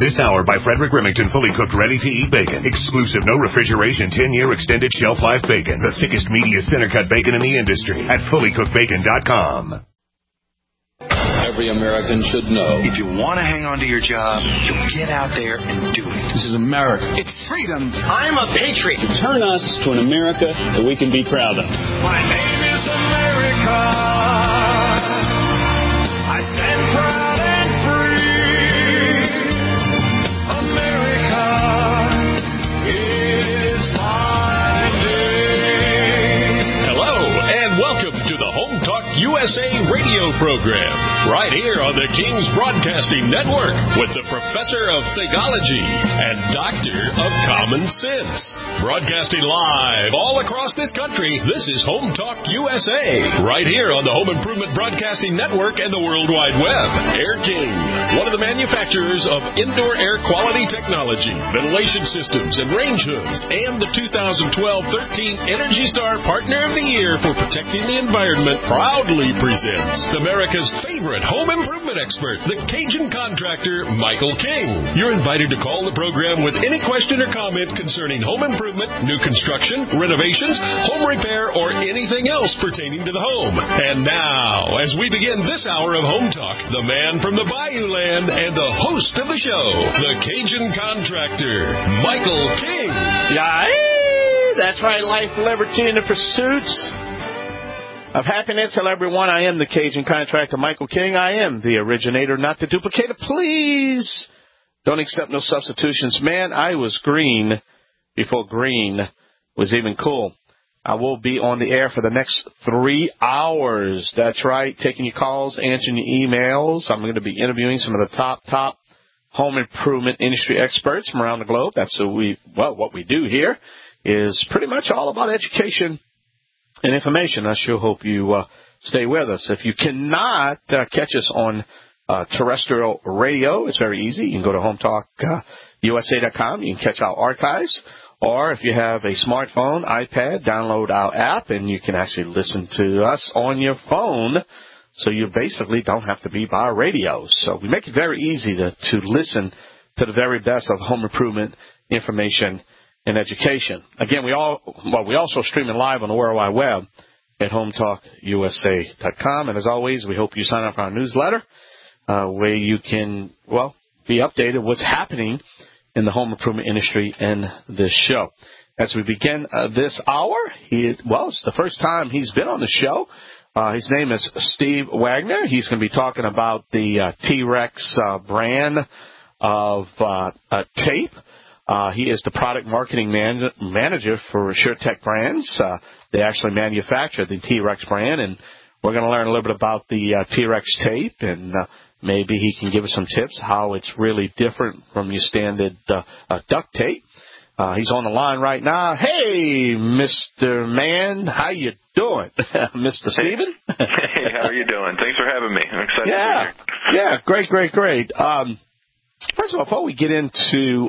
This hour by Frederick Remington, fully cooked, ready-to-eat bacon. Exclusive, no refrigeration, 10-year extended shelf life bacon. The thickest, meatiest center-cut bacon in the industry at fullycookedbacon.com. Every American should know. If you want to hang on to your job, you get out there and do it. This is America. It's freedom. I'm a patriot. Turn us to an America that we can be proud of. My name is America. I stand proud and free. America is my name. Hello, and welcome to the Home Talk USA radio program, right here on the King's Broadcasting Network with the Professor of Thegology and Doctor of Common Sense. Broadcasting live all across this country, this is Home Talk USA, right here on the Home Improvement Broadcasting Network and the World Wide Web. Air King, one of the manufacturers of indoor air quality technology, ventilation systems, and range hoods, and the 2012 13 Energy Star Partner of the Year for protecting the environment, proudly presents America's favorite home improvement expert, the Cajun contractor, Michael King. You're invited to call the program with any question or comment concerning home improvement, new construction, renovations, home repair, or anything else pertaining to the home. And now, as we begin this hour of Home Talk, the man from the Bayou Land and the host of the show, the Cajun contractor, Michael King. Yeah, that's right, life, liberty, and the pursuits of happiness. Hello, everyone. I am the Cajun contractor, Michael King. I am the originator, not the duplicator. Please don't accept no substitutions. Man, I was green before green was even cool. I will be on the air for the next 3 hours. That's right, taking your calls, answering your emails. I'm going to be interviewing some of the top home improvement industry experts from around the globe. That's what we do here is pretty much all about education and information. I sure hope you stay with us. If you cannot catch us on terrestrial radio, it's very easy. You can go to HometalkUSA.com. You can catch our archives. Or if you have a smartphone, iPad, download our app, and you can actually listen to us on your phone. So you basically don't have to be by radio. So we make it very easy to listen to the very best of home improvement information and education. Again, we also streaming live on the World Wide Web at HometalkUSA.com. And as always, we hope you sign up for our newsletter where you can, be updated what's happening in the home improvement industry and this show. As we begin this hour, it's the first time he's been on the show. His name is Steve Wagner. He's going to be talking about the T-Rex brand of tape. He is the product marketing manager for SureTech Brands. They actually manufacture the T-Rex brand, and we're going to learn a little bit about the T-Rex tape, and maybe he can give us some tips how it's really different from your standard duct tape. He's on the line right now. Hey, Mr. Man, how you doing? Mr. Steven? Hey, how are you doing? Thanks for having me. I'm excited to be here. Yeah, great. First of all, before we get into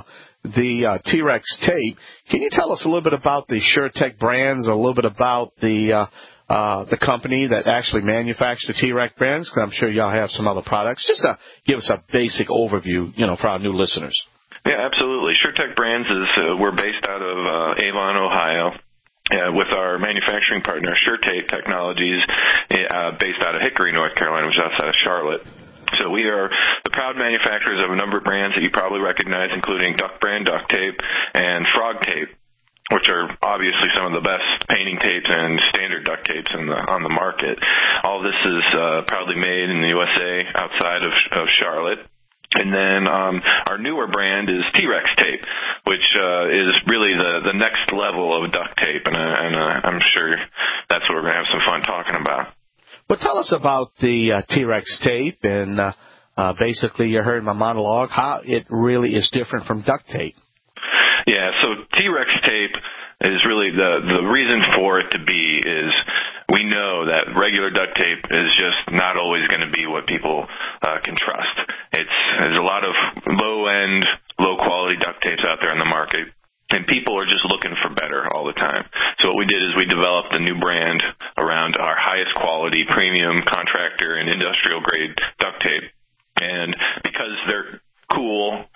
the T-Rex tape, can you tell us a little bit about the SureTech Brands, a little bit about the company that actually manufactures the T-Rex brands? Because I'm sure y'all have some other products. Just give us a basic overview, for our new listeners. Yeah, absolutely. SureTech Brands we're based out of Avon, Ohio, with our manufacturing partner, SureTech Technologies, based out of Hickory, North Carolina, which is outside of Charlotte. So we are the proud manufacturers of a number of brands that you probably recognize, including Duck Brand Duct Tape and Frog Tape, which are obviously some of the best painting tapes and standard duct tapes on the market. All this is proudly made in the USA outside of Charlotte. And then our newer brand is T-Rex Tape, which is really the next level of duct tape, and I'm sure that's what we're going to have some fun talking about. Well, tell us about the T-Rex tape, and basically you heard my monologue, how it really is different from duct tape. Yeah, so T-Rex tape is really the reason for it to be is we know that regular duct tape is just not always going to be what people can trust. There's a lot of low-end, low-quality duct tapes out there in the market, and people are just looking for better all the time. So what we did is we developed a new brand around our highest quality premium contractor and industrial grade duct tape. And because they're cool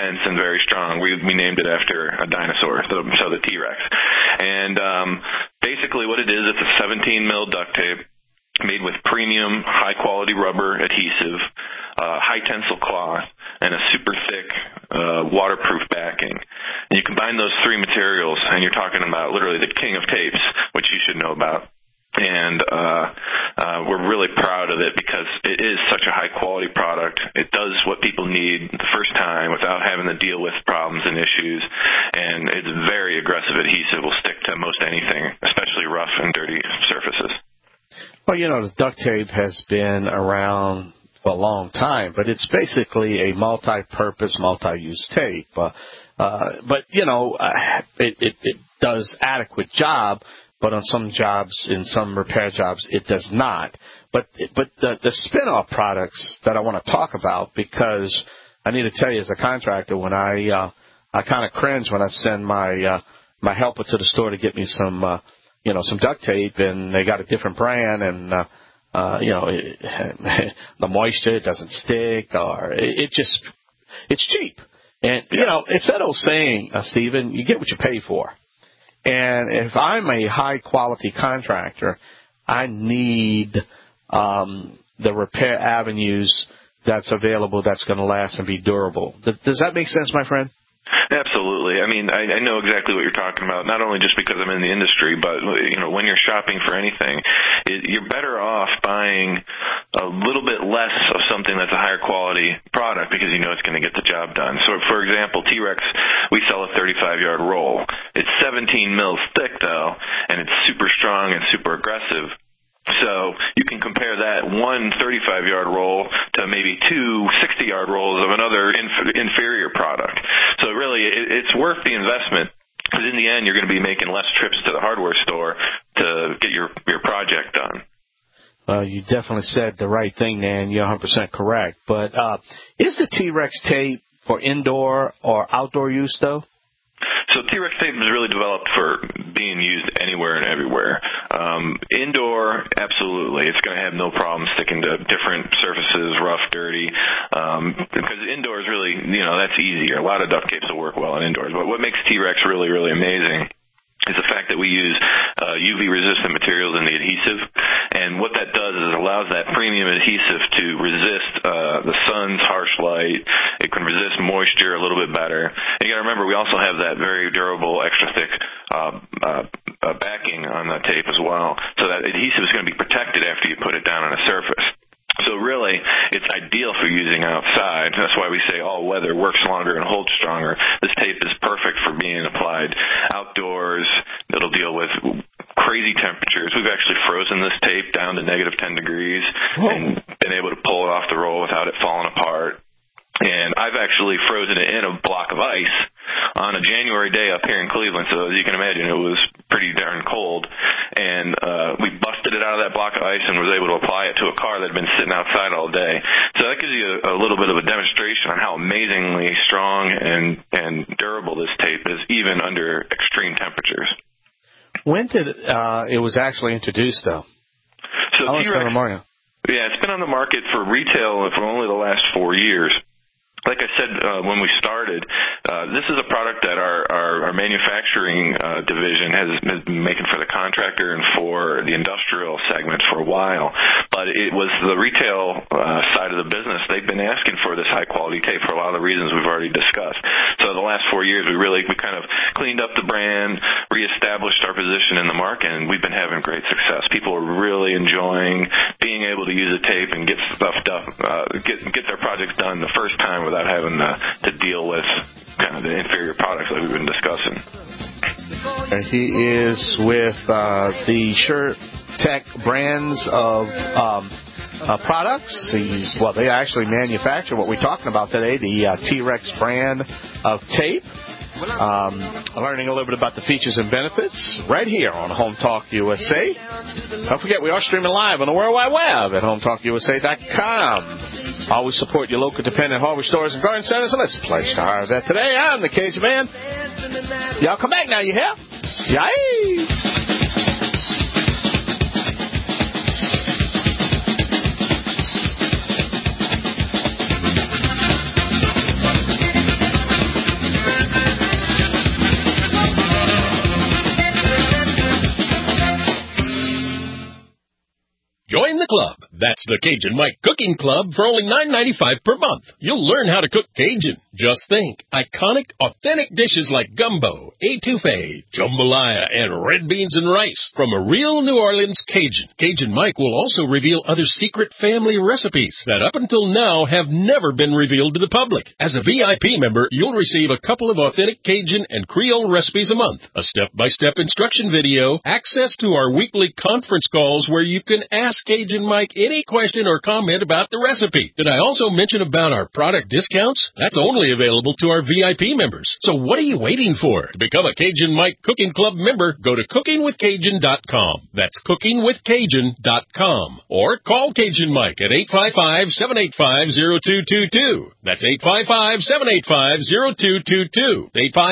dense and very strong. We named it after a dinosaur, so the T-Rex. And basically what it is, it's a 17 mil duct tape made with premium, high-quality rubber adhesive, high-tensile cloth, and a super thick waterproof backing. And you combine those three materials, and you're talking about literally the king of tapes, which you should know about. And we're really proud of it because it is such a high-quality product. It does what people need the first time without having to deal with problems and issues. And it's very aggressive adhesive. Will stick to most anything, especially rough and dirty surfaces. Well, the duct tape has been around for a long time, but it's basically a multi-purpose, multi-use tape. But it does adequate job, but on some jobs, in some repair jobs, it does not. But the spin-off products that I want to talk about, because I need to tell you as a contractor, when I kind of cringe when I send my helper to the store to get me some duct tape, and they got a different brand, and the moisture doesn't stick, or it's cheap. And it's that old saying, Stephen, you get what you pay for. And if I'm a high quality contractor, I need the repair avenues that's available that's going to last and be durable. Does that make sense, my friend? Absolutely. I mean, I know exactly what you're talking about, not only just because I'm in the industry, but, when you're shopping for anything, you're better off buying a little bit less of something that's a higher quality product because you know it's going to get the job done. So, for example, T-Rex, we sell a 35-yard roll. It's 17 mils thick, though, and it's super strong and super aggressive. So you can compare that one 35-yard roll to maybe two 60-yard rolls of another inferior product. So really, it's worth the investment because in the end, you're going to be making less trips to the hardware store to get your project done. Well, you definitely said the right thing, Dan. You're 100% correct. But is the T-Rex tape for indoor or outdoor use, though? So T-Rex tape is really developed for being used anywhere and everywhere. Indoor, absolutely. It's going to have no problem sticking to different surfaces, rough, dirty, because indoors really, that's easier. A lot of duct tapes will work well in indoors. But what makes T-Rex really, really amazing is the fact that we use UV-resistant materials in the adhesive. And what that does is it allows that premium adhesive to resist the sun's harsh light. It can resist moisture a little bit better. And you got to remember, we also have that very durable, extra thick backing on the tape as well. So that adhesive is going to be protected after you put it down on a surface. So really, it's ideal for using outside. That's why we say all weather works longer and holds stronger. This tape is perfect for being applied outdoors. It'll deal with crazy temperatures. We've actually frozen this tape down to -10 degrees and been able to pull it off the roll without it falling apart. And I've actually frozen it in a block of ice on a January day up here in Cleveland. So as you can imagine, it was pretty darn cold. And we busted it out of that block of ice and was able to apply it to a car that had been sitting outside all day. So that gives you a little bit of a demonstration on how amazingly strong and durable this tape is, even under extreme temperatures. When did it was actually introduced, though? So T-Rex, it's been on the market for retail for only the last 4 years. Like I said when we started, this is a product that our manufacturing division has been making for the contractor and for the industrial segments for a while. But it was the retail side of the business. They've been asking for this high-quality tape for a lot of the reasons we've already discussed. So the last 4 years, we kind of cleaned up the brand, reestablished our position in the market, and we've been having great success. People are really enjoying being able to use a tape and get stuff done, get their projects done the first time without having to deal with kind of the inferior products that we've been discussing. And he is with the SureTech brands of products. They actually manufacture what we're talking about today, the T-Rex brand of tape. Learning a little bit about the features and benefits right here on Home Talk USA. Don't forget, we are streaming live on the World Wide Web at HomeTalkUSA.com. Always support your local dependent hardware stores and garden centers. And let's pledge to hire that today. I'm the Cajun Man. Y'all come back now, you hear? Yay! Club. That's the Cajun Mike Cooking Club for only $9.95 per month. You'll learn how to cook Cajun. Just think, iconic, authentic dishes like gumbo, etouffee, jambalaya, and red beans and rice from a real New Orleans Cajun. Cajun Mike will also reveal other secret family recipes that up until now have never been revealed to the public. As a VIP member, you'll receive a couple of authentic Cajun and Creole recipes a month, a step-by-step instruction video, access to our weekly conference calls where you can ask Cajun Mike any question or comment about the recipe. Did I also mention about our product discounts? That's only available to our VIP members. So what are you waiting for? To become a Cajun Mike Cooking Club member, go to cookingwithcajun.com. That's cookingwithcajun.com. Or call Cajun Mike at 855-785-0222. That's 855-785-0222.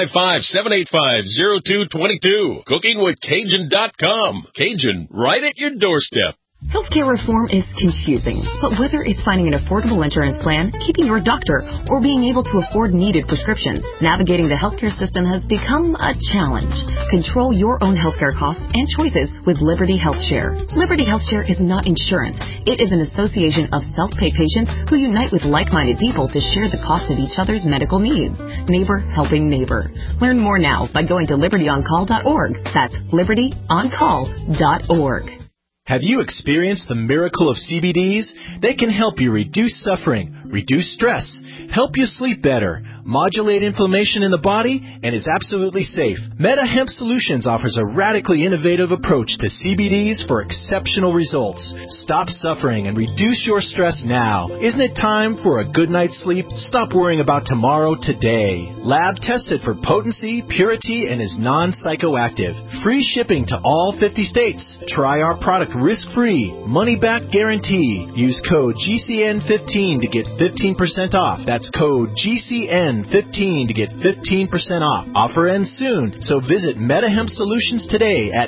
855-785-0222. Cookingwithcajun.com. Cajun, right at your doorstep. Healthcare reform is confusing, but whether it's finding an affordable insurance plan, keeping your doctor, or being able to afford needed prescriptions, navigating the healthcare system has become a challenge. Control your own healthcare costs and choices with Liberty HealthShare. Liberty HealthShare is not insurance. It is an association of self-pay patients who unite with like-minded people to share the cost of each other's medical needs. Neighbor helping neighbor. Learn more now by going to libertyoncall.org. That's libertyoncall.org. Have you experienced the miracle of CBDs? They can help you reduce suffering, reduce stress, help you sleep better, modulate inflammation in the body, and is absolutely safe. Meta Hemp Solutions offers a radically innovative approach to CBDs for exceptional results. Stop suffering and reduce your stress now. Isn't it time for a good night's sleep? Stop worrying about tomorrow today. Lab tested for potency, purity, and is non-psychoactive. Free shipping to all 50 states. Try our product risk-free, money-back guarantee. Use code GCN15 to get 15% off. That's code GCN15 to get 15% off. Offer ends soon, so visit MetaHemp Solutions today at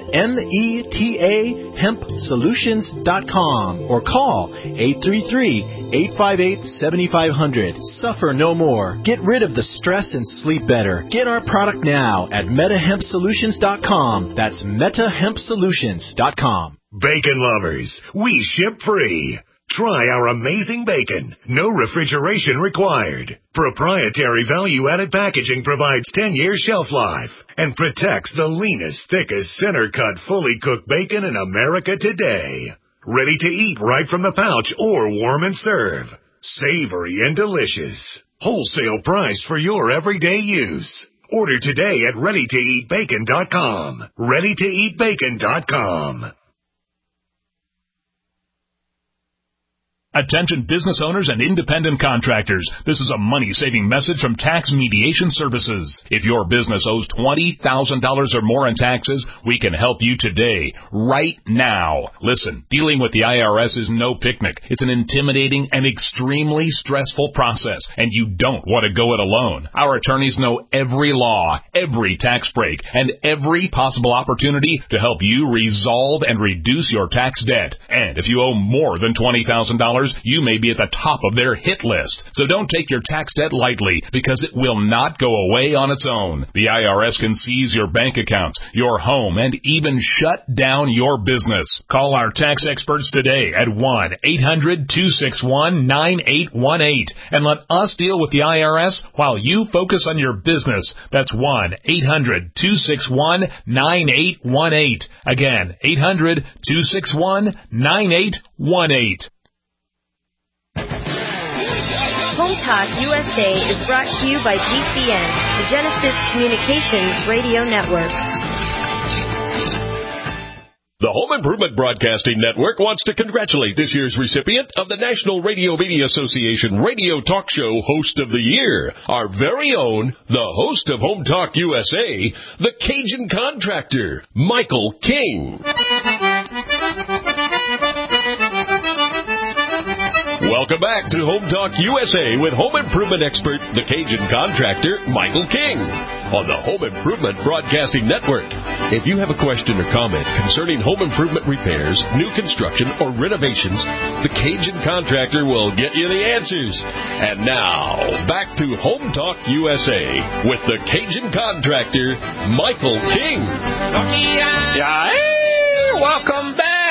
metahempsolutions.com or call 833-858-7500. Suffer no more. Get rid of the stress and sleep better. Get our product now at metahempsolutions.com. That's metahempsolutions.com. Bacon lovers, we ship free. Try our amazing bacon. No refrigeration required. Proprietary value-added packaging provides 10-year shelf life and protects the leanest, thickest, center-cut, fully cooked bacon in America today. Ready to eat right from the pouch or warm and serve. Savory and delicious. Wholesale price for your everyday use. Order today at readytoeatbacon.com. readytoeatbacon.com. Attention business owners and independent contractors. This is a money-saving message from Tax Mediation Services. If your business owes $20,000 or more in taxes, we can help you today, right now. Listen, dealing with the IRS is no picnic. It's an intimidating and extremely stressful process, and you don't want to go it alone. Our attorneys know every law, every tax break, and every possible opportunity to help you resolve and reduce your tax debt. And if you owe more than $20,000, you may be at the top of their hit list. So don't take your tax debt lightly, because it will not go away on its own. The IRS can seize your bank accounts, your home, and even shut down your business. Call our tax experts today at 1-800-261-9818 and let us deal with the IRS while you focus on your business. That's 1-800-261-9818. Again, 800-261-9818. Home Talk USA is brought to you by GCN, the Genesis Communications Radio Network. The Home Improvement Broadcasting Network wants to congratulate this year's recipient of the National Radio Media Association Radio Talk Show Host of the Year, our very own, the host of Home Talk USA, the Cajun Contractor, Michael King. Welcome back to Home Talk USA with home improvement expert, the Cajun Contractor, Michael King, on the Home Improvement Broadcasting Network. If you have a question or comment concerning home improvement repairs, new construction, or renovations, the Cajun Contractor will get you the answers. And now, back to Home Talk USA with the Cajun Contractor, Michael King. Yeah, hey, welcome back.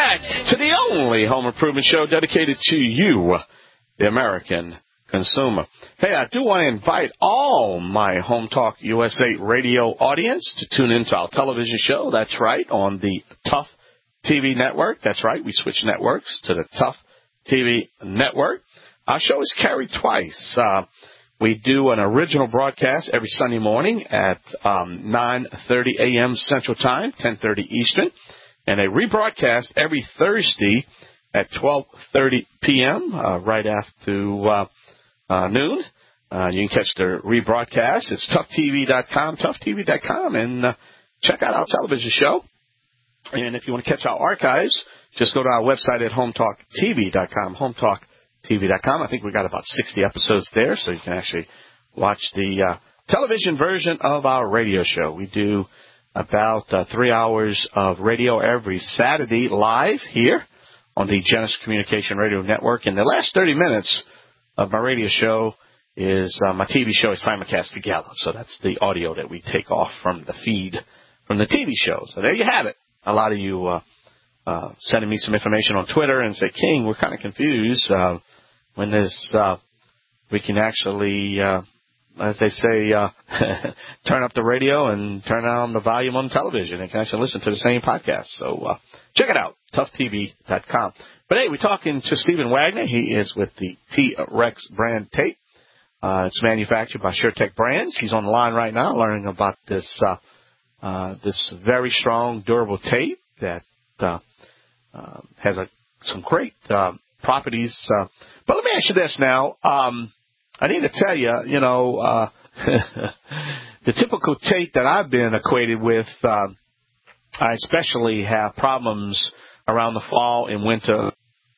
back to the only home improvement show dedicated to you, the American consumer. Hey, I do want to invite all my Home Talk USA radio audience to tune into our television show. That's right, on the Tough TV network. That's right, we switch networks to the Tough TV network. Our show is carried twice. We do an original broadcast every Sunday morning at 9:30 a.m. Central Time, 10:30 Eastern, and a rebroadcast every Thursday at 12:30 p.m. Right after noon. You can catch the rebroadcast. It's toughtv.com, toughtv.com, and check out our television show. And if you want to catch our archives, just go to our website at hometalktv.com, hometalktv.com. I think we got about 60 episodes there, so you can actually watch the television version of our radio show. We do about 3 hours of radio every Saturday live here on the Genesis Communication Radio Network. And the last 30 minutes of my radio show is my TV show is simulcast together. So that's the audio that we take off from the feed from the TV show. So there you have it. A lot of you sending me some information on Twitter and say, King, we're kind of confused when there's we can actually, as they say, turn up the radio and turn on the volume on television and can actually listen to the same podcast. So check it out, toughtv.com. But, hey, we're talking to Stephen Wagner. He is with the T-Rex brand tape. It's manufactured by SureTech Brands. He's on the line right now learning about this this very strong, durable tape that has some great properties. But let me ask you this now. I need to tell you, the typical tape that I've been acquainted with, I especially have problems around the fall and winter.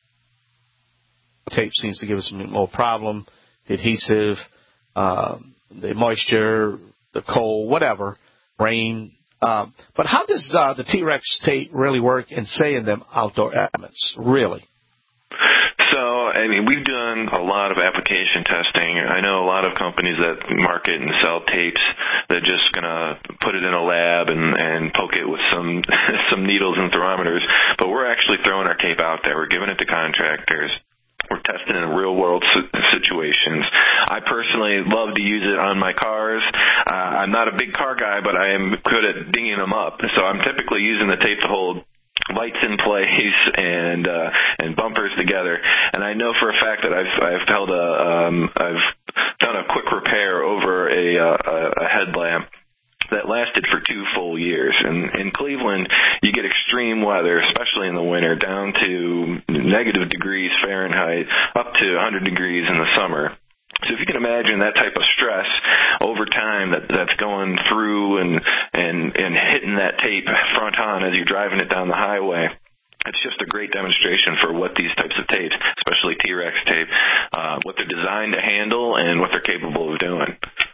Tape seems to give us more problem, adhesive, the moisture, the cold, whatever, rain. But how does the T-Rex tape really work in, say, in them outdoor elements, really? So, I mean, we've done a lot of application testing. I know a lot of companies that market and sell tapes, they're just going to put it in a lab and poke it with some needles and thermometers. But we're actually throwing our tape out there. We're giving it to contractors. We're testing in real-world situations. I personally love to use it on my cars. I'm not a big car guy, but I am good at dinging them up. So I'm typically using the tape to hold lights in place and bumpers together. And I know for a fact that I've done a quick repair over a headlamp that lasted for 2 full years. And in Cleveland, you get extreme weather, especially in the winter, down to negative degrees Fahrenheit, up to 100 degrees in the summer. So if you can imagine that type of stress over time that's going through and hitting that tape front on as you're driving it down the highway, it's just a great demonstration for what these types of tapes, especially T-Rex tape, what they're designed to handle and what they're capable of doing.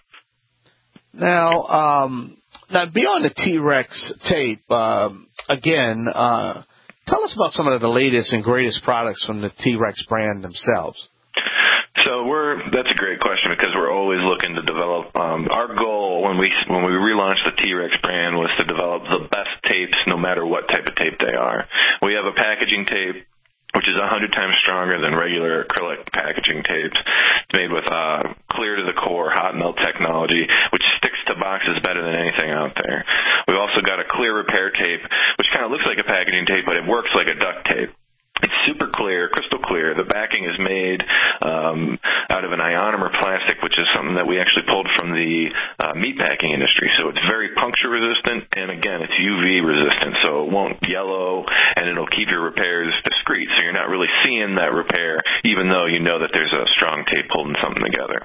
Now beyond the T-Rex tape, again, tell us about some of the latest and greatest products from the T-Rex brand themselves. So that's a great question because we're always looking to develop. Our goal when we relaunched the T-Rex brand was to develop the best tapes, no matter what type of tape they are. We have a packaging tape which is 100 times stronger than regular acrylic packaging tapes. It's made with clear to the core hot melt technology, which sticks to boxes better than anything out there. We've also got a clear repair tape, which kind of looks like a packaging tape, but it works like a duct tape. It's super clear, crystal clear. The backing is made out of an ionomer plastic, which is something that we actually pulled from the meatpacking industry. So it's very puncture resistant, and again, it's UV resistant, so it won't yellow, and it'll keep your repairs discreet. So you're not really seeing that repair, even though you know that there's a strong tape holding something together.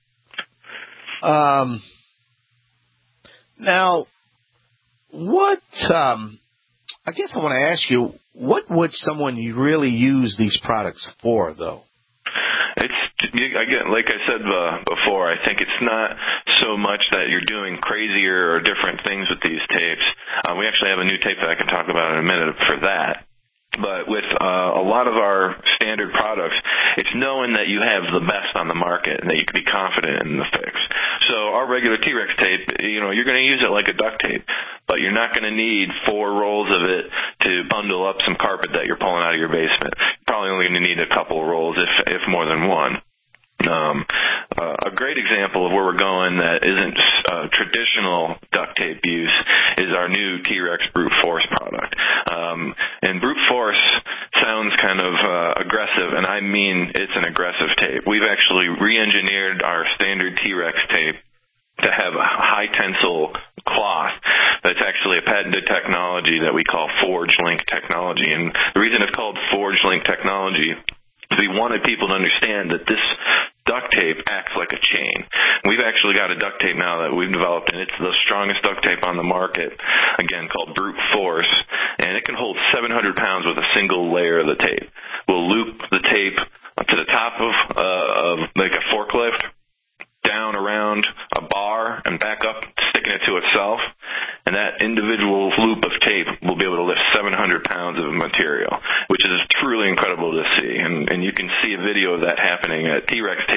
Now, what I guess I want to ask you, what would someone really use these products for, though? Again, like I said before, I think it's not so much that you're doing crazier or different things with these tapes. We actually have a new tape that I can talk about in a minute for that. But with a lot of our standard products, it's knowing that you have the best on the market and that you can be confident in the fix. So our regular T-Rex tape, you're going to use it like a duct tape. but you're not going to need 4 rolls of it to bundle up some carpet that you're pulling out of your basement. You're probably only going to need a couple of rolls, if more than one. A great example of where we're going that isn't traditional duct tape use is our new T-Rex Brute Force product. And Brute Force sounds kind of aggressive, and I mean it's an aggressive tape. We've actually re-engineered our standard T-Rex tape to have a high-tensile cloth that's actually a patented technology that we call Forge Link technology. And the reason it's called Forge Link technology is we wanted people to understand that this duct tape acts like a chain. We've actually got a duct tape now that we've developed, and it's the strongest duct tape on the market, again, called Brute Force, and it can hold 700 pounds with a single layer of the tape. We'll loop the tape up to the top of like a forklift, down around a bar and back up, sticking it to itself, and that individual loop of tape will be able to lift 700 pounds of material, which is truly incredible to see. And you can see a video of that happening at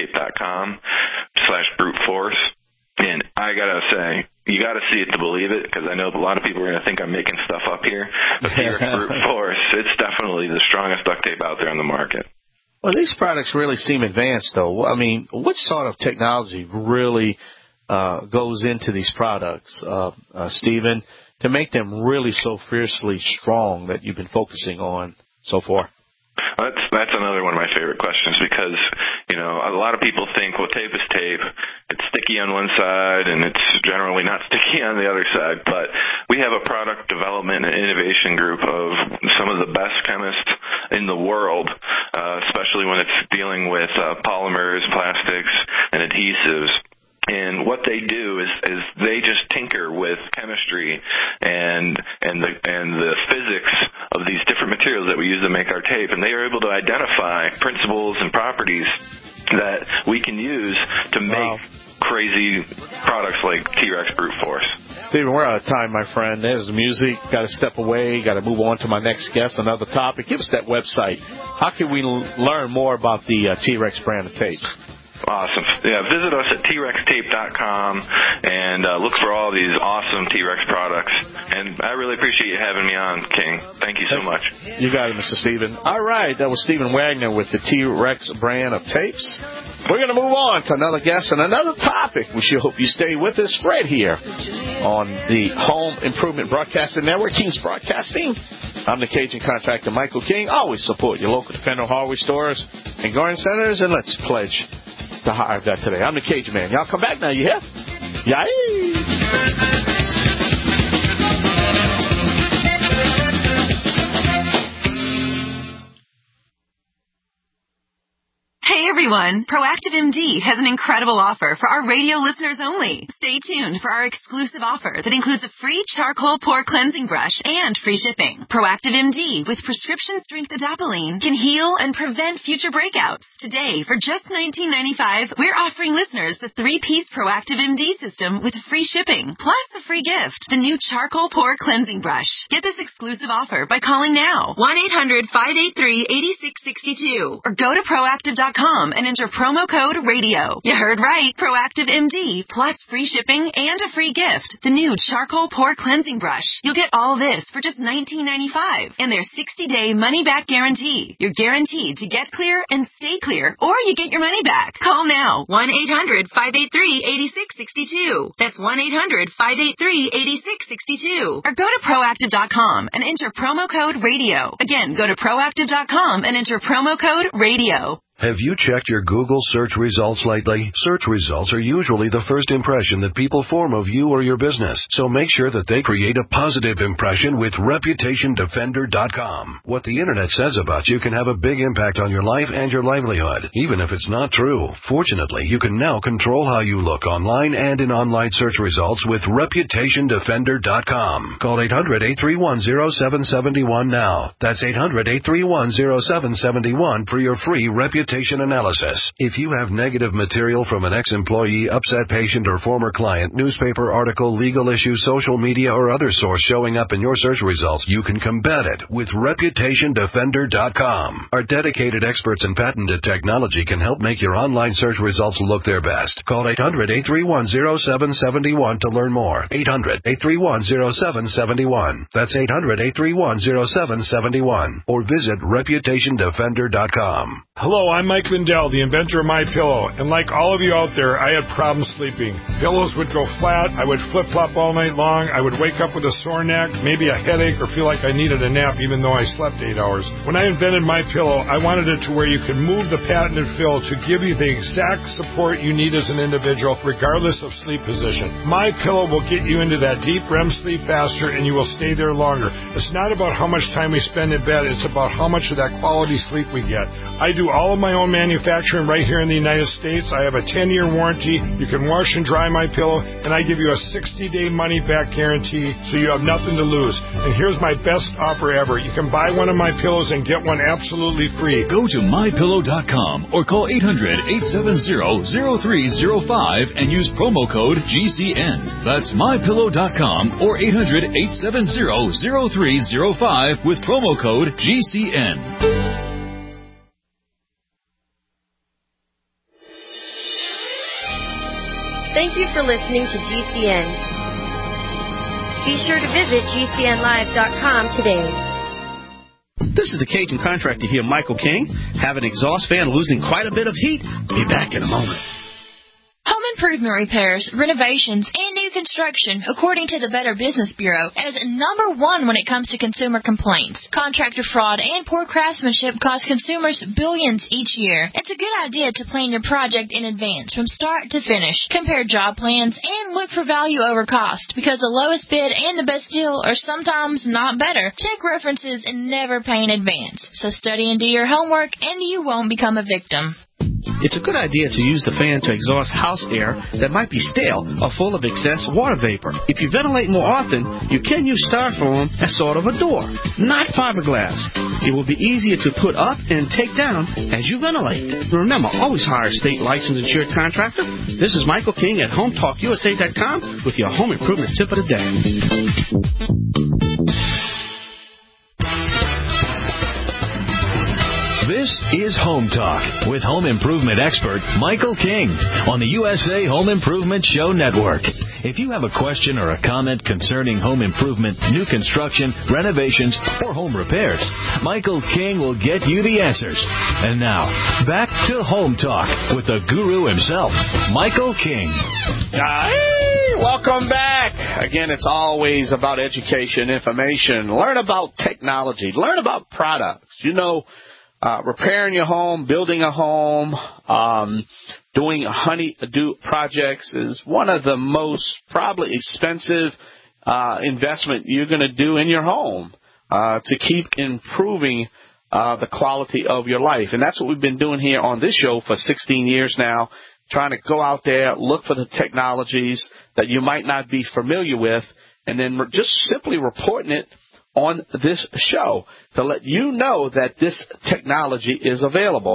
trextape.com/bruteforce. And I gotta say, you gotta see it to believe it, because I know a lot of people are gonna think I'm making stuff up here. But T-Rex Brute Force, it's definitely the strongest duct tape out there on the market. Well, these products really seem advanced, though. I mean, what sort of technology really goes into these products, Stephen, to make them really so fiercely strong that you've been focusing on so far? That's another one of my favorite questions, because, you know, a lot of people think, well, tape is tape. It's sticky on one side, and it's generally not sticky on the other side. But we have a product development and innovation group of some of the best chemists in the world, especially when it's dealing with polymers, plastics, and adhesives. And what they do is they just tinker with chemistry and the physics of these different materials that we use to make our tape, and they are able to identify principles and properties that we can use to make crazy products like T-Rex Brute Force. Stephen, we're out of time, my friend. There's the music. Got to step away. Got to move on to my next guest, another topic. Give us that website. How can we learn more about the T-Rex brand of tape? Awesome. Yeah, visit us at trextape.com and look for all these awesome T-Rex products. And I really appreciate you having me on, King. Thank you so much. You got it, Mr. Stephen. All right, that was Stephen Wagner with the T-Rex brand of tapes. We're going to move on to another guest and another topic. We sure hope you stay with us right here on the Home Improvement Broadcasting Network, King's Broadcasting. I'm the Cajun contractor, Michael King. Always support your local Defender hardware stores and garden centers, and let's pledge to hive that today. I'm the Cajun Man. Y'all come back now, you hear? Yay! Hey everyone, Proactive MD has an incredible offer for our radio listeners only. Stay tuned for our exclusive offer that includes a free charcoal pore cleansing brush and free shipping. Proactive MD with prescription strength adapalene can heal and prevent future breakouts. Today, for just $19.95, we're offering listeners the 3-piece Proactive MD system with free shipping, plus a free gift, the new charcoal pore cleansing brush. Get this exclusive offer by calling now, 1-800-583-8662, or go to proactive.com and enter promo code RADIO. You heard right. Proactive MD plus free shipping and a free gift. The new charcoal pore cleansing brush. You'll get all this for just $19.95 and their 60-day money-back guarantee. You're guaranteed to get clear and stay clear, or you get your money back. Call now. 1-800-583-8662. That's 1-800-583-8662. Or go to proactive.com and enter promo code RADIO. Again, go to proactive.com and enter promo code RADIO. Have you checked your Google search results lately? Search results are usually the first impression that people form of you or your business, so make sure that they create a positive impression with ReputationDefender.com. What the Internet says about you can have a big impact on your life and your livelihood, even if it's not true. Fortunately, you can now control how you look online and in online search results with ReputationDefender.com. Call 800-831-0771 now. That's 800-831-0771 for your free Reputation reputation analysis. If you have negative material from an ex-employee, upset patient, or former client, newspaper article, legal issue, social media, or other source showing up in your search results, you can combat it with ReputationDefender.com. Our dedicated experts in patented technology can help make your online search results look their best. Call 800-831-0771 to learn more. 800-831-0771. That's 800-831-0771. Or visit ReputationDefender.com. Hello, I'm Mike Lindell, the inventor of MyPillow, and like all of you out there, I had problems sleeping. Pillows would go flat, I would flip-flop all night long, I would wake up with a sore neck, maybe a headache, or feel like I needed a nap even though I slept 8 hours. When I invented MyPillow, I wanted it to where you could move the patented fill to give you the exact support you need as an individual, regardless of sleep position. MyPillow will get you into that deep REM sleep faster, and you will stay there longer. It's not about how much time we spend in bed, it's about how much of that quality sleep we get. I do all of my own manufacturing right here in the United States. I have a 10-year warranty. You can wash and dry my pillow, and I give you a 60-day money-back guarantee, so you have nothing to lose. And here's my best offer ever. You can buy one of my pillows and get one absolutely free. Go to MyPillow.com or call 800-870-0305 and use promo code GCN. That's MyPillow.com or 800-870-0305 with promo code GCN. Thank you for listening to GCN. Be sure to visit GCNlive.com today. This is the Cajun contractor here, Michael King. Have an exhaust fan losing quite a bit of heat? Be back in a moment. Home improvement repairs, renovations, and new construction, according to the Better Business Bureau, is number one when it comes to consumer complaints. Contractor fraud and poor craftsmanship cost consumers billions each year. It's a good idea to plan your project in advance from start to finish. Compare job plans and look for value over cost, because the lowest bid and the best deal are sometimes not better. Check references and never pay in advance. So study and do your homework, and you won't become a victim. It's a good idea to use the fan to exhaust house air that might be stale or full of excess water vapor. If you ventilate more often, you can use styrofoam as sort of a door, not fiberglass. It will be easier to put up and take down as you ventilate. Remember, always hire a state licensed insured contractor. This is Michael King at HomeTalkUSA.com with your home improvement tip of the day. This is Home Talk with home improvement expert Michael King on the USA Home Improvement Show Network. If you have a question or a comment concerning home improvement, new construction, renovations, or home repairs, Michael King will get you the answers. And now, back to Home Talk with the guru himself, Michael King. Hey, welcome back. Again, it's always about education, information. Learn about technology. Learn about products. You know, repairing your home, building a home, doing honey-do projects is one of the most probably expensive investment you're going to do in your home to keep improving the quality of your life. And that's what we've been doing here on this show for 16 years now, trying to go out there, look for the technologies that you might not be familiar with, and then just simply reporting it on this show to let you know that this technology is available.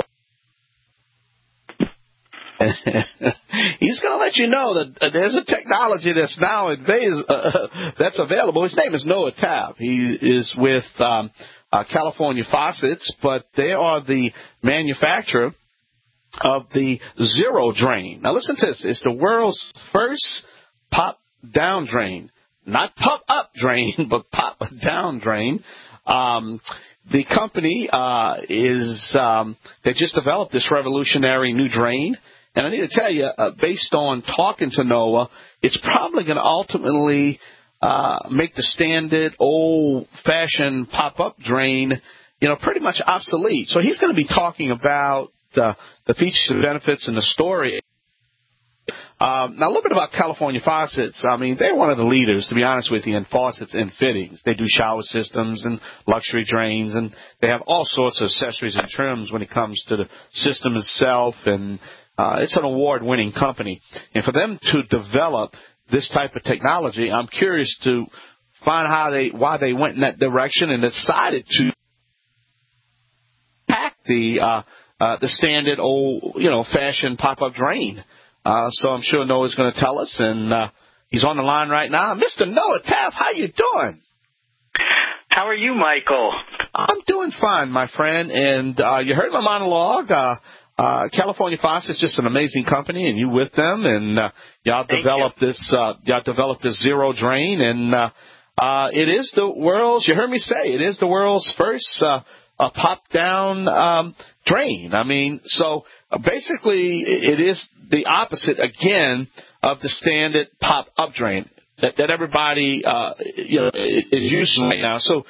He's going to let you know that there's a technology that's now that's available. His name is Noah Tabb. He is with California Faucets, but they are the manufacturer of the Zero Drain. Now listen to this. It's the world's first pop-down drain. Not pop-up drain, but pop-down drain. The company they just developed this revolutionary new drain. And I need to tell you, based on talking to Noah, it's probably going to ultimately make the standard old-fashioned pop-up drain, pretty much obsolete. So he's going to be talking about the features and benefits and the story. Now, a little bit about California Faucets. I mean, they're one of the leaders, to be honest with you, in faucets and fittings. They do shower systems and luxury drains, and they have all sorts of accessories and trims when it comes to the system itself, and it's an award-winning company. And for them to develop this type of technology, I'm curious to find why they went in that direction and decided to pack the the standard old, fashioned pop-up drain. So I'm sure Noah's going to tell us, and he's on the line right now. Mr. Noah Taft, how you doing? How are you, Michael? I'm doing fine, my friend. And you heard my monologue. California Faucets is just an amazing company, and you with them, and y'all developed this zero drain, and it is the world's. You heard me say it is the world's first pop down drain. I mean, so basically, it is the opposite again of the standard pop up drain that everybody is using right now. So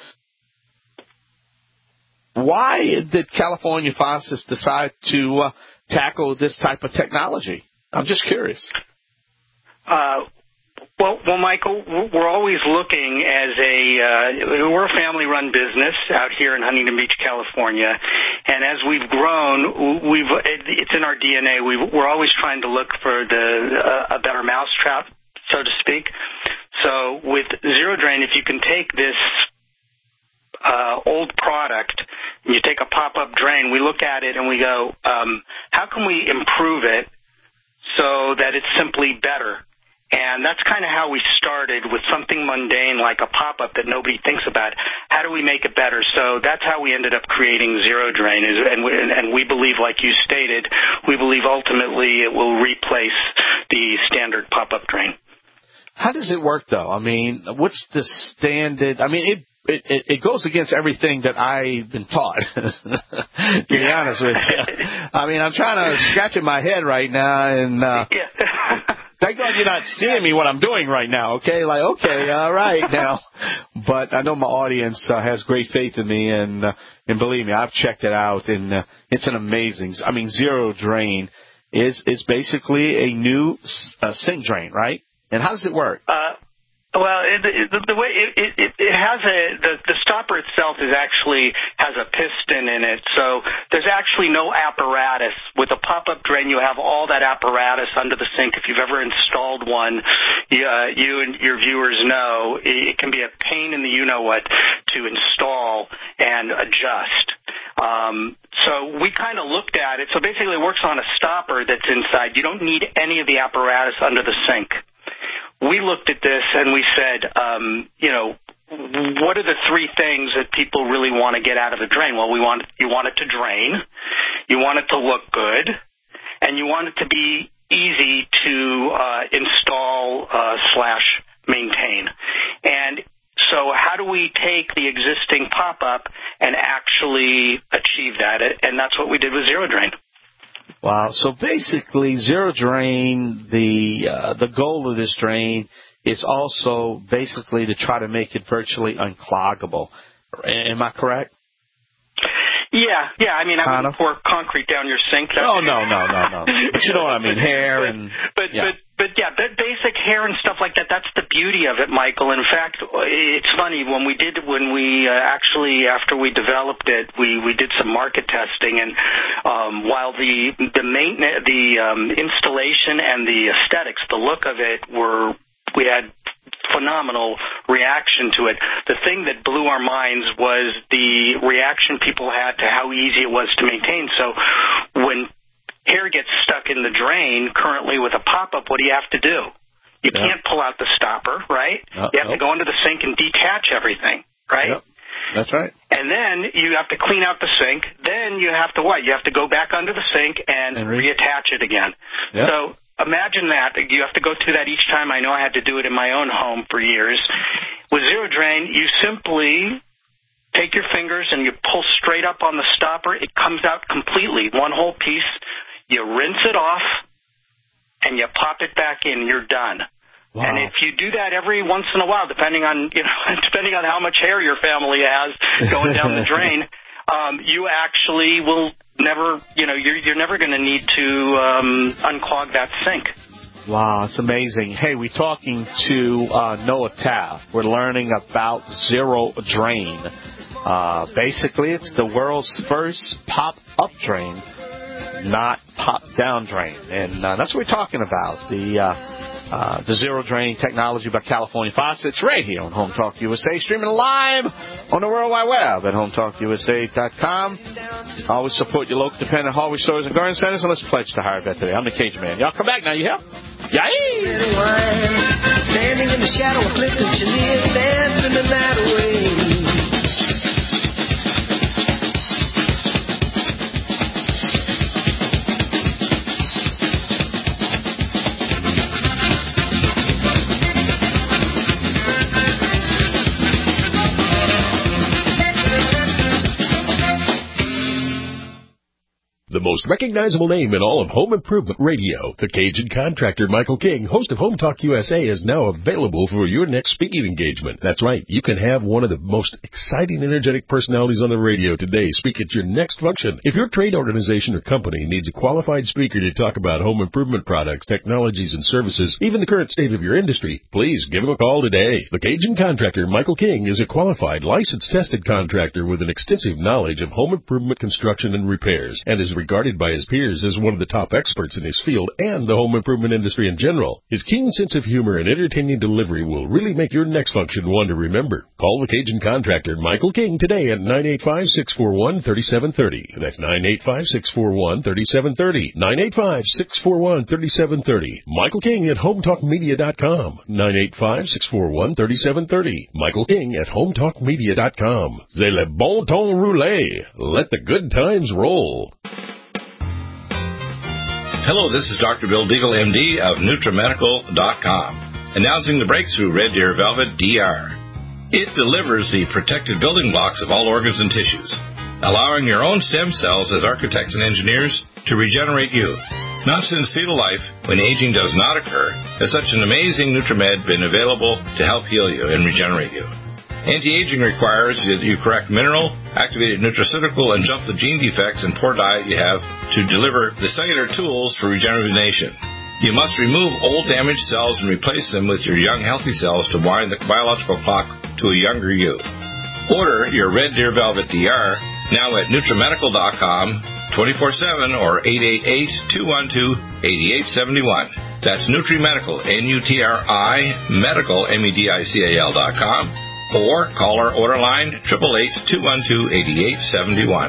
why did California Faucets decide to tackle this type of technology? I'm just curious. Well, Michael, we're always looking we're a family-run business out here in Huntington Beach, California, and as we've grown, it's in our DNA. We're always trying to look for a better mousetrap, so to speak. So with Zero Drain, if you can take this old product and you take a pop-up drain, we look at it and we go, how can we improve it so that it's simply better? And that's kind of how we started, with something mundane like a pop-up that nobody thinks about. How do we make it better? So that's how we ended up creating Zero Drain. And we believe, like you stated, we believe ultimately it will replace the standard pop-up drain. How does it work, though? I mean, what's the standard? I mean, it goes against everything that I've been taught, to be honest with you. I mean, I'm trying to scratch in my head right now, and thank God you're not seeing me what I'm doing right now, okay? Like, okay, all right now. But I know my audience has great faith in me, and believe me, I've checked it out, and it's an amazing. I mean, Zero Drain is basically a new sink drain, right? And how does it work? Well, the way it has the stopper itself has a piston in it, so there's actually no apparatus. With a pop-up drain, you have all that apparatus under the sink. If you've ever installed one, you and your viewers know it can be a pain in the you-know-what to install and adjust. So we kind of looked at it. So basically it works on a stopper that's inside. You don't need any of the apparatus under the sink. We looked at this and we said, what are the three things that people really want to get out of a drain? Well, you want it to drain, you want it to look good, and you want it to be easy to install / maintain. And so how do we take the existing pop-up and actually achieve that? And that's what we did with Zero Drain. Wow. So basically, Zero Drain, the goal of this drain is also basically to try to make it virtually uncloggable. Am I correct? Yeah. I mean, I wouldn't pour concrete down your sink. No. But you know what I mean, hair and... But basic hair and stuff like that, that's the beauty of it, Michael. In fact, it's funny, after we developed it, we did some market testing, and while the installation and the aesthetics, the look of it we had phenomenal reaction to it. The thing that blew our minds was the reaction people had to how easy it was to maintain. So when hair gets stuck in the drain currently with a pop-up, what do you have to do? You can't pull out the stopper, right? You have to go into the sink and detach everything, right? Yep. That's right. And then you have to clean out the sink. Then you have to what? You have to go back under the sink and reattach it again. Yep. So imagine that. You have to go through that each time. I know I had to do it in my own home for years. With Zero Drain, you simply take your fingers and you pull straight up on the stopper. It comes out completely, one whole piece. You rinse it off, and you pop it back in. You're done. Wow. And if you do that every once in a while, depending on how much hair your family has going down the drain, you actually will never, you're never going to need to unclog that sink. Wow, it's amazing. Hey, we're talking to Noah Taft. We're learning about Zero Drain. Basically, it's the world's first pop-up drain, not pop-down drain. And that's what we're talking about. The Zero Drain Technology by California Faucets right here on Home Talk USA, streaming live on the World Wide Web at HomeTalkUSA.com. Always support your local dependent hardware stores and garden centers, and let's pledge to hire a vet today. I'm the Cajun Man. Y'all come back now, you help? Yay! Standing in the shadow of Clifton Chenier, dancing the night away. The most recognizable name in all of home improvement radio, the Cajun Contractor Michael King, host of Home Talk USA, is now available for your next speaking engagement. That's right. You can have one of the most exciting, energetic personalities on the radio today speak at your next function. If your trade organization or company needs a qualified speaker to talk about home improvement products, technologies, and services, even the current state of your industry, please give him a call today. The Cajun Contractor Michael King is a qualified, licensed, tested contractor with an extensive knowledge of home improvement construction and repairs, and is regarded by his peers as one of the top experts in his field and the home improvement industry in general. His keen sense of humor and entertaining delivery will really make your next function one to remember. Call the Cajun Contractor Michael King today at 985-641-3730. That's 985-641-3730. 985-641-3730. Michael King at HomeTalkMedia.com. 985-641-3730. Michael King at HomeTalkMedia.com. C'est le bon temps roulé. Let the good times roll. Hello, this is Dr. Bill Deagle, MD of NutriMedical.com, announcing the breakthrough Red Deer Velvet DR. It delivers the protected building blocks of all organs and tissues, allowing your own stem cells as architects and engineers to regenerate you. Not since fetal life, when aging does not occur, has such an amazing NutriMed been available to help heal you and regenerate you. Anti-aging requires that you correct mineral, activated nutraceutical, and jump the gene defects and poor diet you have to deliver the cellular tools for rejuvenation. You must remove old damaged cells and replace them with your young healthy cells to wind the biological clock to a younger you. Order your Red Deer Velvet DR now at NutriMedical.com 24/7 or 888-212-8871. That's NutriMedical, N-U-T-R-I, Medical, MEDICAL.com. Or call our order line 888-212-8871.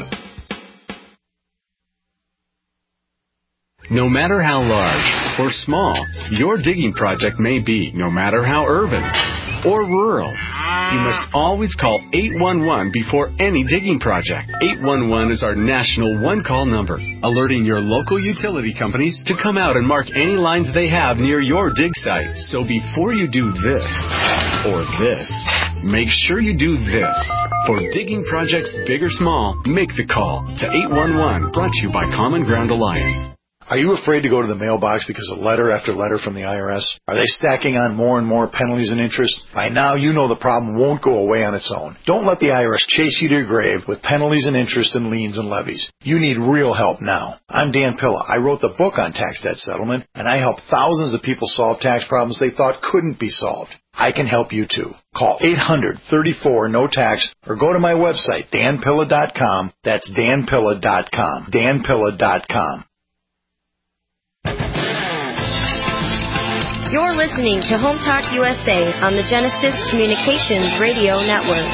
No matter how large or small your digging project may be, no matter how urban or rural, you must always call 811 before any digging project. 811 is our national one-call number, alerting your local utility companies to come out and mark any lines they have near your dig site. So before you do this or this, make sure you do this. For digging projects big or small, make the call to 811, brought to you by Common Ground Alliance. Are you afraid to go to the mailbox because of letter after letter from the IRS? Are they stacking on more and more penalties and interest? By now, you know the problem won't go away on its own. Don't let the IRS chase you to your grave with penalties and interest and liens and levies. You need real help now. I'm Dan Pilla. I wrote the book on tax debt settlement, and I help thousands of people solve tax problems they thought couldn't be solved. I can help you too. Call 800-34-NO-TAX or go to my website, danpilla.com. That's danpilla.com. danpilla.com. You're listening to Home Talk USA on the Genesis Communications Radio Network.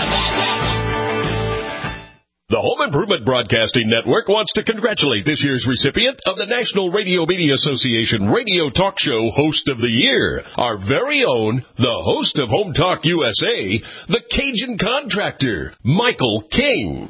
The Home Improvement Broadcasting Network wants to congratulate this year's recipient of the National Radio Media Association Radio Talk Show Host of the Year, our very own, the host of Home Talk USA, the Cajun Contractor, Michael King.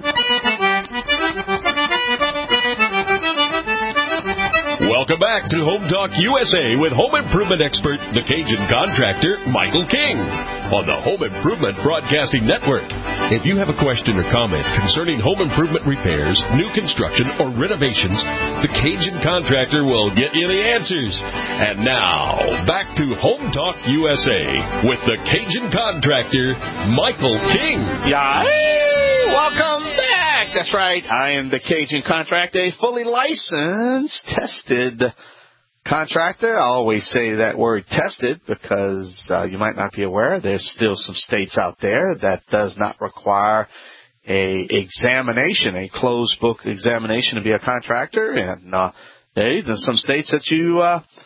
Welcome back to Home Talk USA with home improvement expert, the Cajun Contractor, Michael King, on the Home Improvement Broadcasting Network. If you have a question or comment concerning home improvement repairs, new construction, or renovations, the Cajun Contractor will get you the answers. And now, back to Home Talk USA with the Cajun Contractor, Michael King. Yay! Welcome back. That's right. I am the Cajun Contractor, a fully licensed, tested contractor. I always say that word tested because you might not be aware there's still some states out there that does not require a examination, a closed book examination to be a contractor. And there's some states that you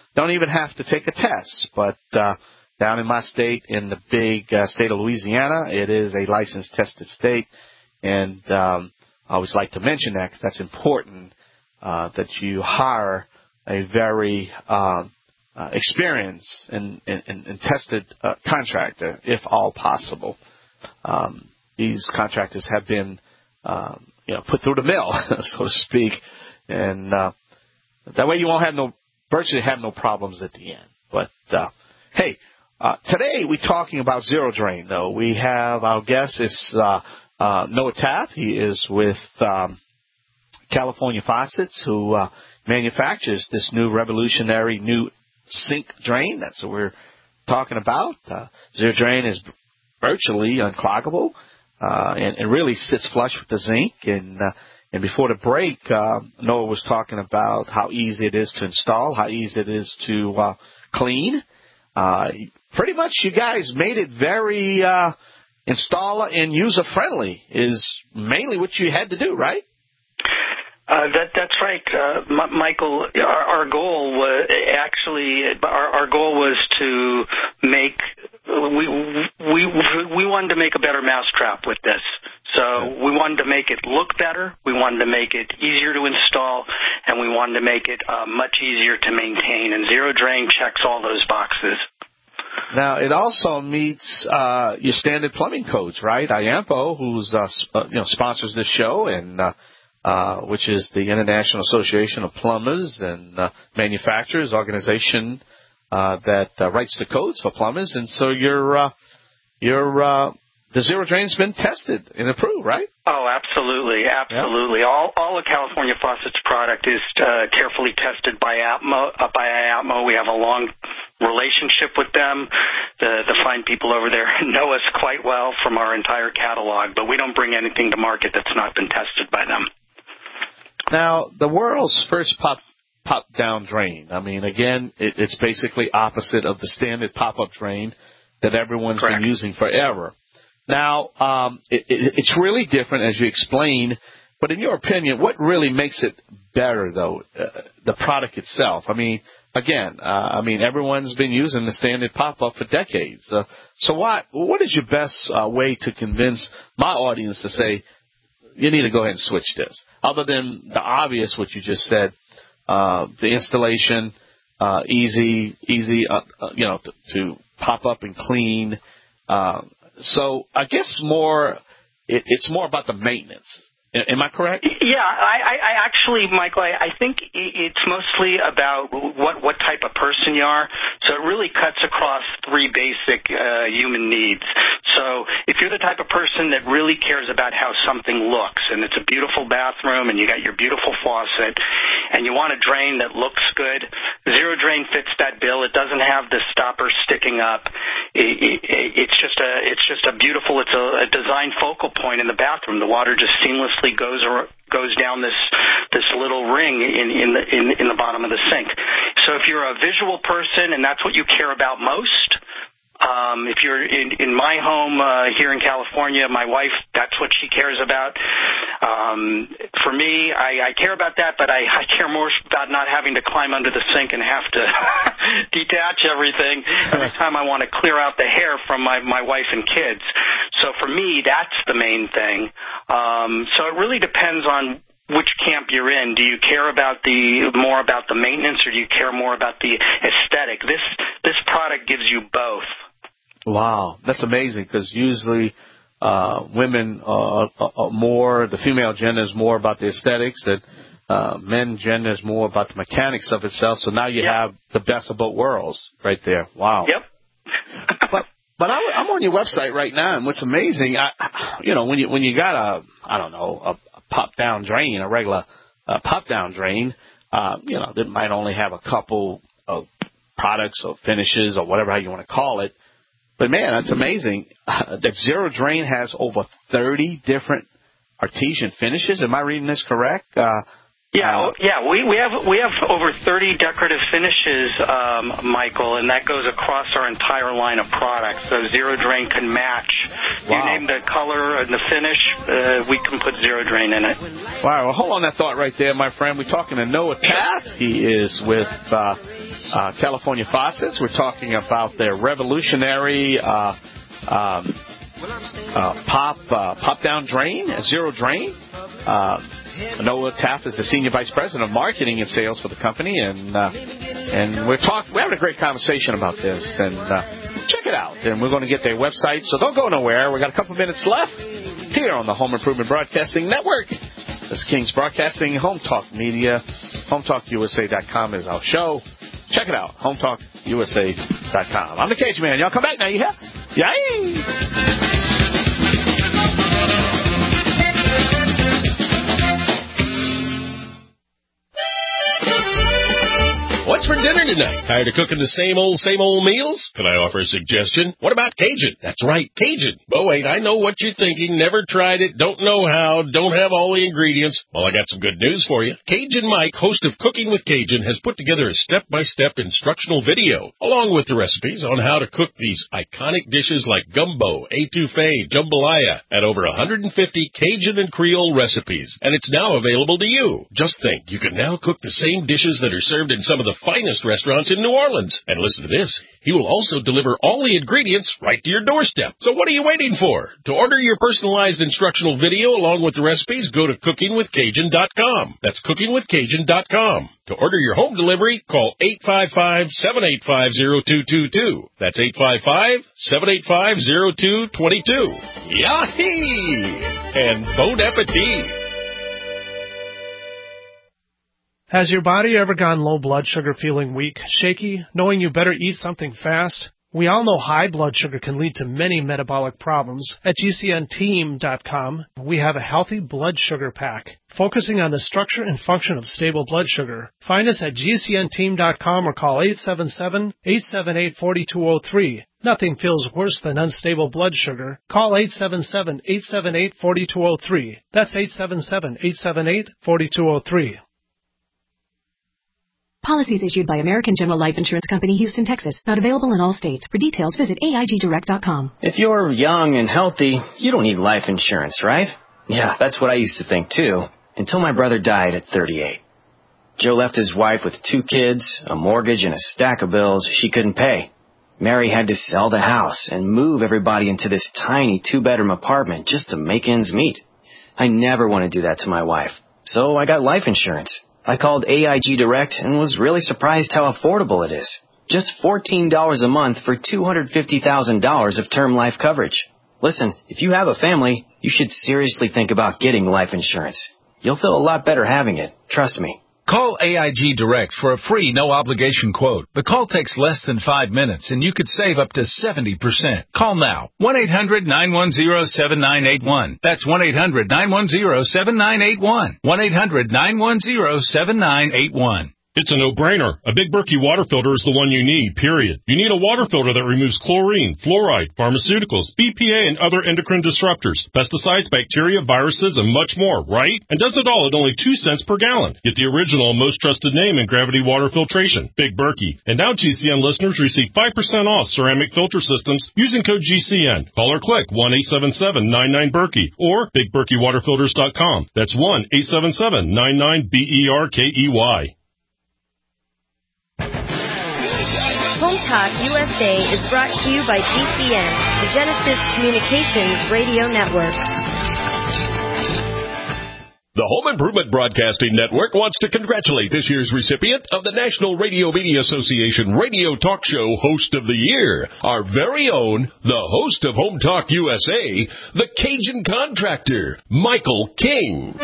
don't even have to take a test. But down in my state, in the big state of Louisiana, it is a licensed, tested state. And I always like to mention that because that's important, that you hire a very experienced and tested contractor, if all possible. These contractors have been put through the mill, so to speak, and that way you won't virtually have no problems at the end. But hey, today we're talking about zero drain. Though we have our guest is Noah Taft. He is with California Faucets, who manufactures this new revolutionary new sink drain. That's what we're talking about. Zero drain is virtually uncloggable and really sits flush with the zinc. And before the break, Noah was talking about how easy it is to install, how easy it is to clean. Pretty much you guys made it very installer and user-friendly is mainly what you had to do, right? That's right, Michael. Our goal was to make we wanted to make a better mousetrap with this. So we wanted to make it look better, we wanted to make it easier to install, and we wanted to make it much easier to maintain. And Zero Drain checks all those boxes. Now, it also meets your standard plumbing codes, right? IAMPO, who's sponsors this show, and which is the International Association of Plumbers and Manufacturers organization that writes the codes for plumbers. And so the Zero Drain's been tested and approved, right? Oh, absolutely. Yeah. All of California Faucets product is carefully tested by IAPMO. We have a long relationship with them. The fine people over there know us quite well from our entire catalog, but we don't bring anything to market that's not been tested by them. Now, the world's first pop-down drain. I mean, again, it's basically opposite of the standard pop-up drain that everyone's been using forever. Now, it's really different, as you explained, but in your opinion, what really makes it better, though, the product itself? I mean, again, everyone's been using the standard pop-up for decades. So what is your best way to convince my audience to say, you need to go ahead and switch this? Other than the obvious, what you just said, the installation, easy, to pop up and clean. So I guess it's more about the maintenance. Am I correct? Yeah, I actually, Michael, I think it's mostly about what type of person you are. So it really cuts across three basic human needs. So if you're the type of person that really cares about how something looks, and it's a beautiful bathroom, and you got your beautiful faucet, and you want a drain that looks good, Zero Drain fits that bill. It doesn't have the stopper sticking up. It's just a beautiful. It's a design focal point in the bathroom. The water just seamlessly goes down this little ring in the bottom of the sink. So if you're a visual person and that's what you care about most, if you're in my home here in California, my wife, that's what she cares about. For me, I care about that, but I care more about not having to climb under the sink and have to detach everything every time I want to clear out the hair from my wife and kids. So for me, that's the main thing. So it really depends on which camp you're in. Do you care about more about the maintenance, or do you care more about the aesthetic? This product gives you both. Wow, that's amazing, because usually women are more, the female gender is more about the aesthetics, that men gender is more about the mechanics of itself. So now you have the best of both worlds right there. Wow. Yep. But I'm on your website right now, and what's amazing, when you got a pop-down drain, a regular pop-down drain, that might only have a couple of products or finishes or whatever how you want to call it. But, man, that's amazing. That Zero Drain has over 30 different artesian finishes. Am I reading this correct? Yeah, we have over 30 decorative finishes, Michael, and that goes across our entire line of products. So Zero Drain can match. Wow. You name the color and the finish, we can put Zero Drain in it. Wow, well, hold on that thought right there, my friend. We're talking to Noah Taft. He is with California Faucets. We're talking about their revolutionary pop-down drain, Zero Drain. Noah Taft is the Senior Vice President of Marketing and Sales for the company, and we're having a great conversation about this, and check it out. And we're going to get their website, so don't go nowhere. We got a couple minutes left here on the Home Improvement Broadcasting Network. This is King's Broadcasting, Home Talk Media. HomeTalkUSA.com is our show. Check it out, HomeTalkUSA.com. I'm the Cage Man. Y'all come back now, you hear? Yay! What's for dinner tonight? Tired of cooking the same old meals? Can I offer a suggestion? What about Cajun? That's right, Cajun. But wait, I know what you're thinking. Never tried it, don't know how, don't have all the ingredients. Well, I got some good news for you. Cajun Mike, host of Cooking with Cajun, has put together a step-by-step instructional video, along with the recipes on how to cook these iconic dishes like gumbo, etouffee, jambalaya, and over 150 Cajun and Creole recipes. And it's now available to you. Just think, you can now cook the same dishes that are served in some of the finest restaurants in New Orleans. And listen to this, he will also deliver all the ingredients right to your doorstep. So what are you waiting for? To order your personalized instructional video along with the recipes, go to cookingwithcajun.com. That's cookingwithcajun.com. To order your home delivery, call 855-785-0222. That's 855-785-0222. Yahee! And bon appetit! Has your body ever gone low blood sugar, feeling weak, shaky, knowing you better eat something fast? We all know high blood sugar can lead to many metabolic problems. At GCNteam.com, we have a healthy blood sugar pack, focusing on the structure and function of stable blood sugar. Find us at GCNteam.com or call 877-878-4203. Nothing feels worse than unstable blood sugar. Call 877-878-4203. That's 877-878-4203. Policies issued by American General Life Insurance Company, Houston, Texas. Not available in all states. For details, visit AIGdirect.com. If you're young and healthy, you don't need life insurance, right? Yeah, that's what I used to think, too, until my brother died at 38. Joe left his wife with 2 kids, a mortgage, and a stack of bills she couldn't pay. Mary had to sell the house and move everybody into this tiny 2-bedroom apartment just to make ends meet. I never want to do that to my wife, so I got life insurance. I called AIG Direct and was really surprised how affordable it is. Just $14 a month for $250,000 of term life coverage. Listen, if you have a family, you should seriously think about getting life insurance. You'll feel a lot better having it, trust me. Call AIG Direct for a free, no-obligation quote. The call takes less than 5 minutes, and you could save up to 70%. Call now. 1-800-910-7981. That's 1-800-910-7981. 1-800-910-7981. It's a no-brainer. A Big Berkey water filter is the one you need, period. You need a water filter that removes chlorine, fluoride, pharmaceuticals, BPA, and other endocrine disruptors, pesticides, bacteria, viruses, and much more, right? And does it all at only 2 cents per gallon. Get the original and most trusted name in gravity water filtration, Big Berkey. And now GCN listeners receive 5% off ceramic filter systems using code GCN. Call or click 1-877-99-BERKEY or BigBerkeyWaterFilters.com. That's 1-877-99-BERKEY. Home Talk USA is brought to you by GCN, the Genesis Communications Radio Network. The Home Improvement Broadcasting Network wants to congratulate this year's recipient of the National Radio Media Association Radio Talk Show Host of the Year, our very own, the host of Home Talk USA, the Cajun Contractor, Michael King.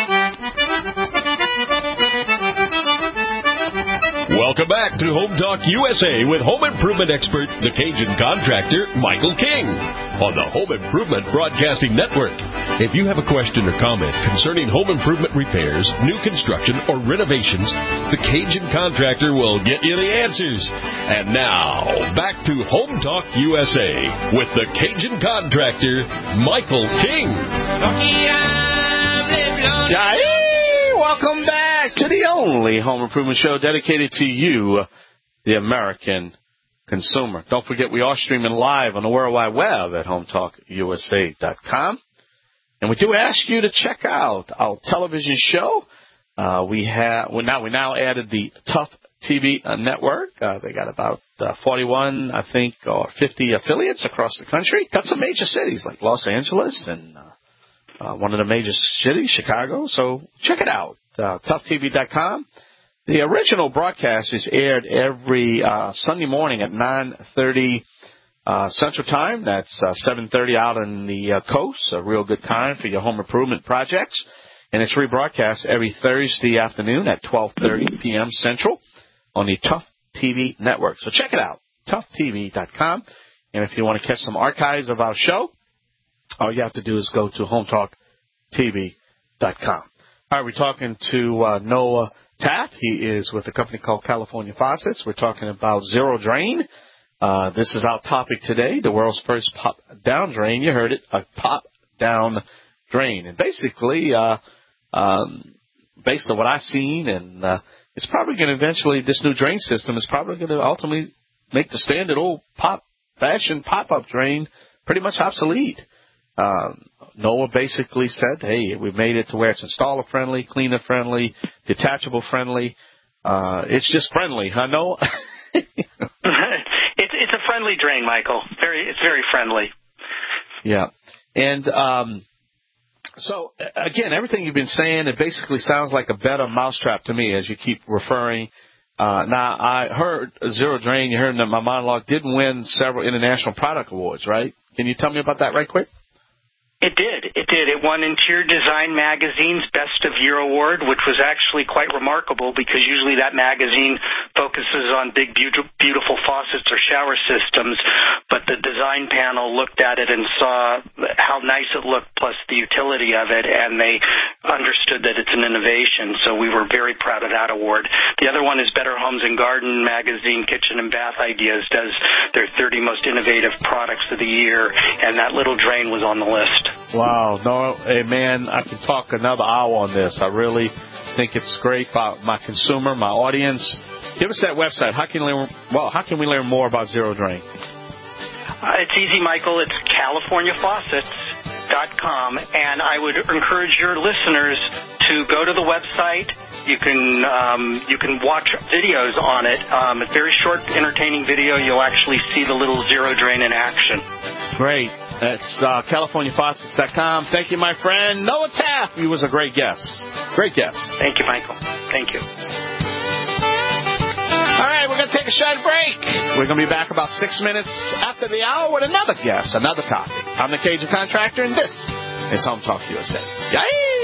Welcome back to Home Talk USA with home improvement expert, the Cajun Contractor, Michael King, on the Home Improvement Broadcasting Network. If you have a question or comment concerning home improvement repairs, new construction, or renovations, the Cajun Contractor will get you the answers. And now, back to Home Talk USA with the Cajun Contractor, Michael King. Welcome back. back to the only home improvement show dedicated to you, the American consumer. Don't forget, we are streaming live on the World Wide Web at HometalkUSA.com. And we do ask you to check out our television show. We now added the Tough TV network. They got about 41, I think, or 50 affiliates across the country. Got some major cities like Los Angeles and one of the major cities, Chicago. So check it out, ToughTV.com. The original broadcast is aired every Sunday morning at 9:30 Central Time. That's 7:30 out on the coast. A real good time for your home improvement projects. And it's rebroadcast every Thursday afternoon at 12:30 p.m. Central on the Tough TV network. So check it out, ToughTV.com. And if you want to catch some archives of our show, all you have to do is go to HometalkTV.com. All right, we're talking to Noah Taft. He is with a company called California Faucets. We're talking about Zero Drain. This is our topic today, the world's first pop-down drain. You heard it, a pop-down drain. And basically, based on what I've seen, and it's probably going to eventually, this new drain system is probably going to ultimately make the standard old fashion pop-up drain pretty much obsolete. Noah basically said, hey, we've made it to where it's installer-friendly, cleaner-friendly, detachable-friendly. It's just friendly, huh, Noah? It's a friendly drain, Michael. It's very friendly. Yeah. And so, again, everything you've been saying, it basically sounds like a better mousetrap to me as you keep referring. Now, I heard Zero Drain, you heard in my monologue, did win several international product awards, right? Can you tell me about that right quick? It did. It won Interior Design Magazine's Best of Year Award, which was actually quite remarkable because usually that magazine focuses on big, beautiful faucets or shower systems, but the design panel looked at it and saw how nice it looked plus the utility of it, and they understood that it's an innovation, so we were very proud of that award. The other one is Better Homes and Garden Magazine Kitchen and Bath Ideas does their 30 most innovative products of the year, and that little drain was on the list. Wow. No, hey, man, I can talk another hour on this. I really think it's great for my consumer, my audience. Give us that website. How can we learn more about Zero Drain? It's easy, Michael. It's CaliforniaFaucets.com, and I would encourage your listeners to go to the website. You can watch videos on it. A very short, entertaining video. You'll actually see the little Zero Drain in action. Great. That's CaliforniaFaucets.com. Thank you, my friend Noah Taft. He was a great guest. Great guest. Thank you, Michael. Thank you. All right, we're going to take a short break. We're going to be back about 6 minutes after the hour with another guest, another topic. I'm the Cajun Contractor, and this is Home Talk USA. Yay!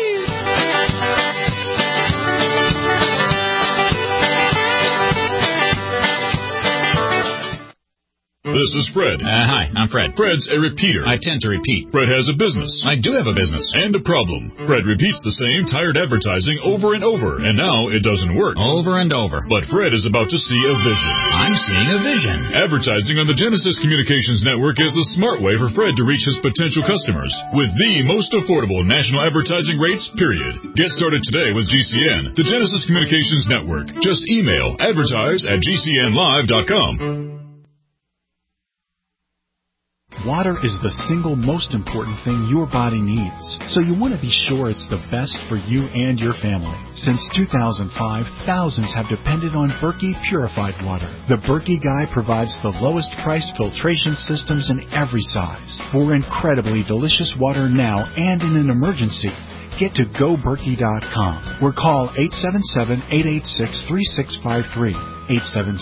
This is Fred. Hi, I'm Fred. Fred's a repeater. I tend to repeat. Fred has a business. I do have a business. And a problem. Fred repeats the same tired advertising over and over, and now it doesn't work. Over and over. But Fred is about to see a vision. I'm seeing a vision. Advertising on the Genesis Communications Network is the smart way for Fred to reach his potential customers with the most affordable national advertising rates, period. Get started today with GCN, the Genesis Communications Network. Just email advertise@gcnlive.com. Water is the single most important thing your body needs, so you want to be sure it's the best for you and your family. Since 2005, thousands have depended on Berkey purified water. The Berkey Guy provides the lowest priced filtration systems in every size. For incredibly delicious water now and in an emergency, get to GoBerkey.com or call 877-886-3653.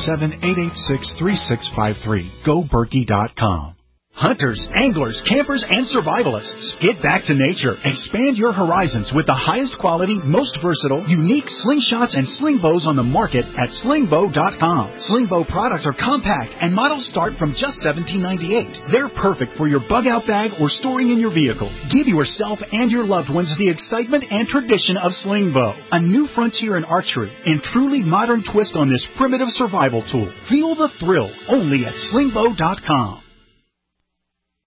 877-886-3653. GoBerkey.com. Hunters, anglers, campers, and survivalists. Get back to nature. Expand your horizons with the highest quality, most versatile, unique slingshots and sling bows on the market at slingbow.com. Slingbow products are compact and models start from just $17.98. They're perfect for your bug-out bag or storing in your vehicle. Give yourself and your loved ones the excitement and tradition of Slingbow, a new frontier in archery and truly modern twist on this primitive survival tool. Feel the thrill only at slingbow.com.